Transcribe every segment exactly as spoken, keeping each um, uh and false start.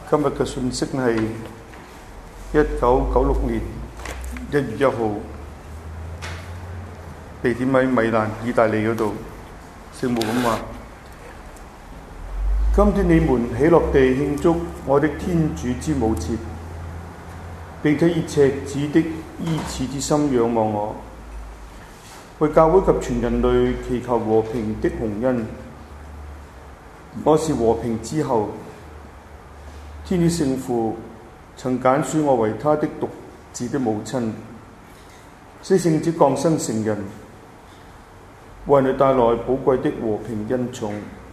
今日嘅信息係一九九六年一月一號，地點喺米蘭，意大利嗰度。聖母咁話：今天你們喜樂地慶祝我的天主之母節，並且以赤子的依恃之心仰望我，為教會及全人類祈求和平的洪恩。我是和平之后，天主聖父曾揀選我為他的獨子的母親，使聖子降生成人，為人類帶來寶貴的和平恩寵。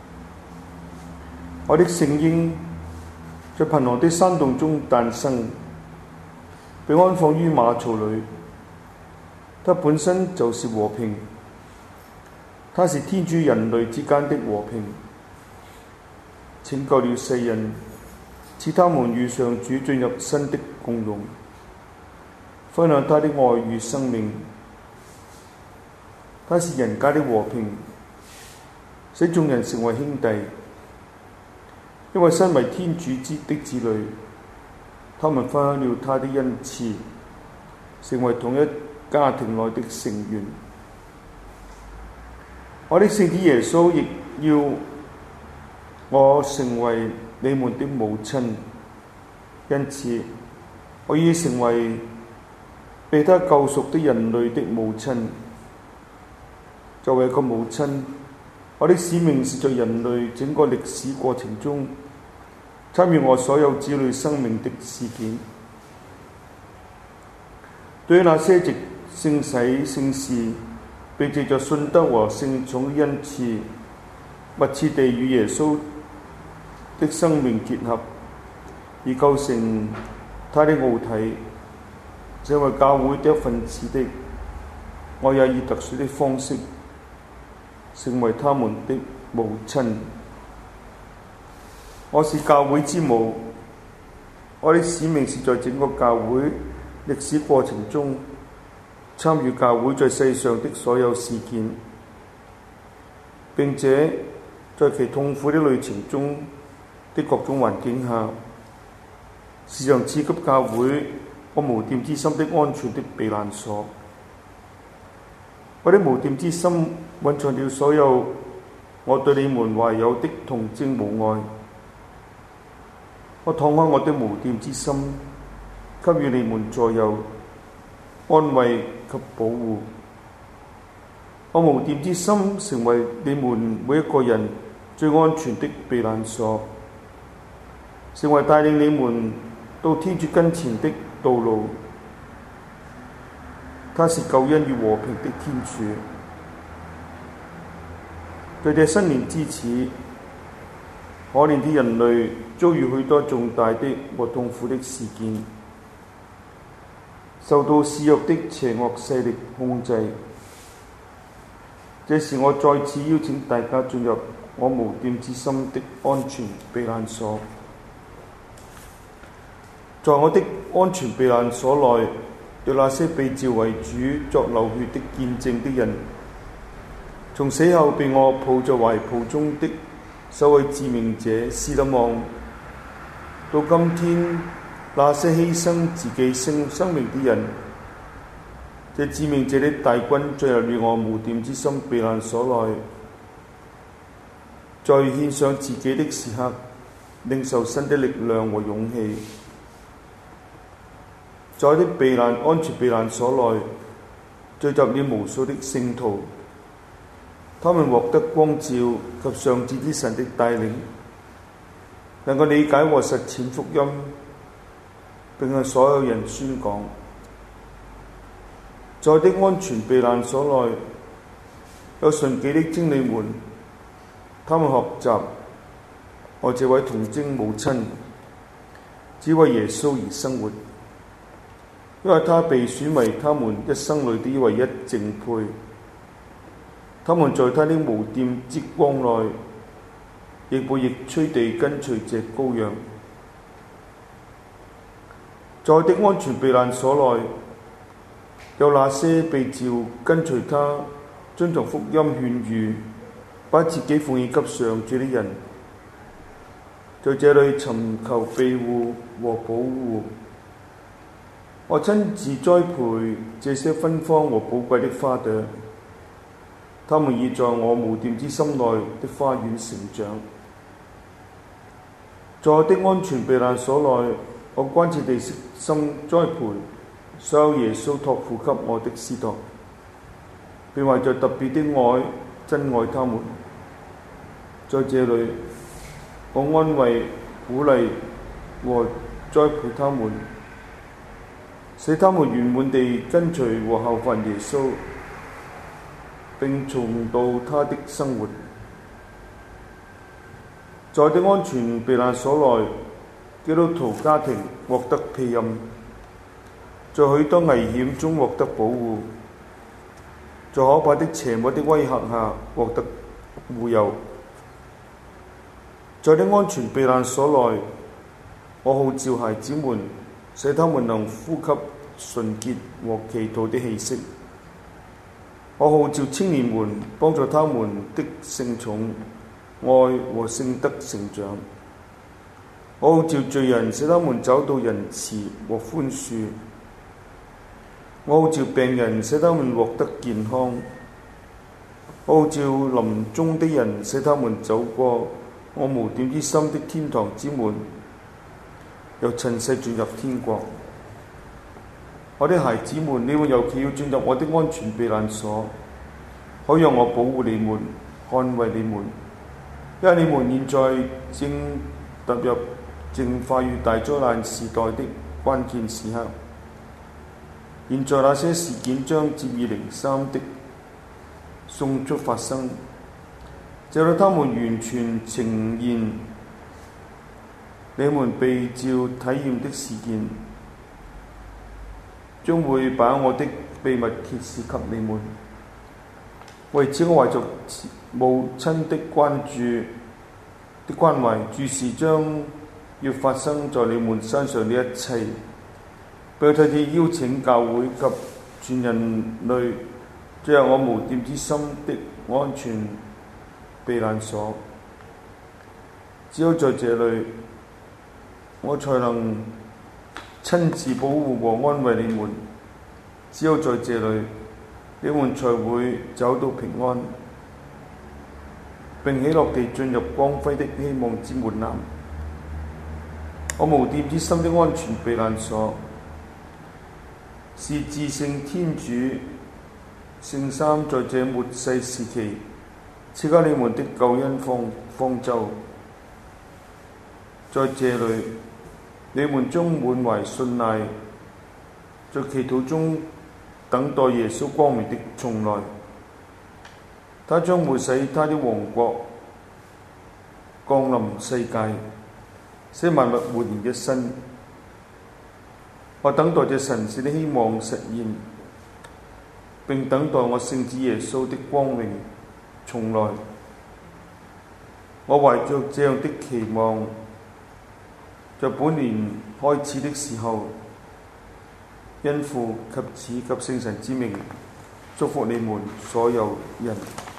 我的聖嬰在貧寒的山洞中誕生，被安放於馬槽裏。他本身就是和平，他是天主人類之間的和平，拯救了世人，使他們與上主進入新的共融，分享他的愛與生命。他是人間的和平，使眾人成為兄弟。因為身為天主之的子女，他們分享了他的恩賜，成為同一家庭內的成員。我的聖子耶穌亦要我成為你們的母親，因此我已成為被他救贖的人類的母親。作為一個母親，我的使命是在人類整個歷史過程中參與我所有子女生命的事件。對於那些藉聖洗聖事，並藉着信德和聖寵的恩賜，密切地與耶穌的生命結合，而構成他的奧體，成為教會的一份子的，我也以特殊的方式成為他們的母親。我是教會之母，我的使命是在整個教會歷史過程中參與教會在世上的所有事件，並且在其痛苦的旅程中的各種環境下，時常賜給教會我無玷之心的安全的避難所。我的無玷之心蘊藏了所有我對你們懷有的童貞母愛。我敞開我的無玷之心，給予你們助佑、安慰及保護。我無玷之心成為你們每一個人最安全的避難所，成為帶領你們到天主跟前的道路。他是救恩與和平的天主。在這新年之始，可憐的人類遭遇許多重大的和痛苦的事件，受到肆虐的邪惡勢力控制。這時我再次邀請大家進入我無玷之心的安全避難所。在我的安全避難所內，有那些被召為主作流血的見證的人，從死後被我抱在懷抱中的首位致命者斯德望，到今天那些犧牲自己生生命的人，這致命者的大軍進入了我無玷之心避難所內，在獻上自己的時刻，領受新的力量和勇氣。在我的避難安全避難所內，聚集了無數的聖徒，他們獲得光照及上至之神的帶領，能夠理解和實踐福音，並向所有人宣講。在我的安全避難所內，有純潔的貞女們，他們學習我這位童貞母親，只為耶穌而生活，因為他被選為他們一生裏的唯一淨配。他們在他的無玷之光內，亦步亦趨地跟隨着羔羊。在我的安全避難所內，有那些被召跟隨他、遵從福音勸諭、把自己奉獻給上主的人。 在這裏尋求庇護和保護。我親自栽培這些芬芳和寶貴的花朵，它們已在我無玷之心內的花園成長。在我的安全避難所內，我關切地悉心栽培所有耶穌託付給我的使徒，並為着特別的愛珍愛他們。在這裏，我安慰、鼓勵和栽培他們，使他們圓滿地跟隨和效法耶穌，並重蹈他的生活。在我的安全避難所內，基督徒家庭獲得庇蔭，在許多危險中獲得保護，在可怕的邪魔的威嚇下獲得護佑。在我的安全避難所內，我號召孩子們，使他們能呼吸純潔和祈禱的氣息。我號召青年們，幫助他們的聖寵、愛和聖德成長。我號召罪人，使他們找到仁慈和寬恕。我號召病人，使他們獲得健康。我號召臨終的人，使他們走過我無玷之心的天堂之門，由塵世進入天國。我的孩子們，你們尤其要進入我的安全避難所，可讓我保護你們、捍衛你們，因為你們現在正踏入淨化與大災難時代的關鍵時刻。現在那些事件將接二連三的迅速發生，直到他們完全呈現你們被召體驗的事件，將會把我的秘密揭示給你們。為此，我懷着母親的關注的關懷，注視將要發生在你們身上的一切，並特地邀請教會及全人類進入我無玷之心的安全避難所。只有在這裏，我才能親自保護和安慰你們。只有在這裏，你們才會找到平安，並喜樂地進入光輝的希望之門檻。我無玷之心的安全避難所，是至聖天主聖三在這末世時期賜給你們的救恩方方舟。在這裏，你們將滿懷信賴，在祈禱中等待耶穌光明的重來。他將會使他的王國降臨世界，使萬物煥然一新。我等待着神聖的希望實現，並等待我聖子耶穌的光榮重來。我懷着這樣的期望，在本年開始的時候，因父及子及聖神之名，祝福你們所有人。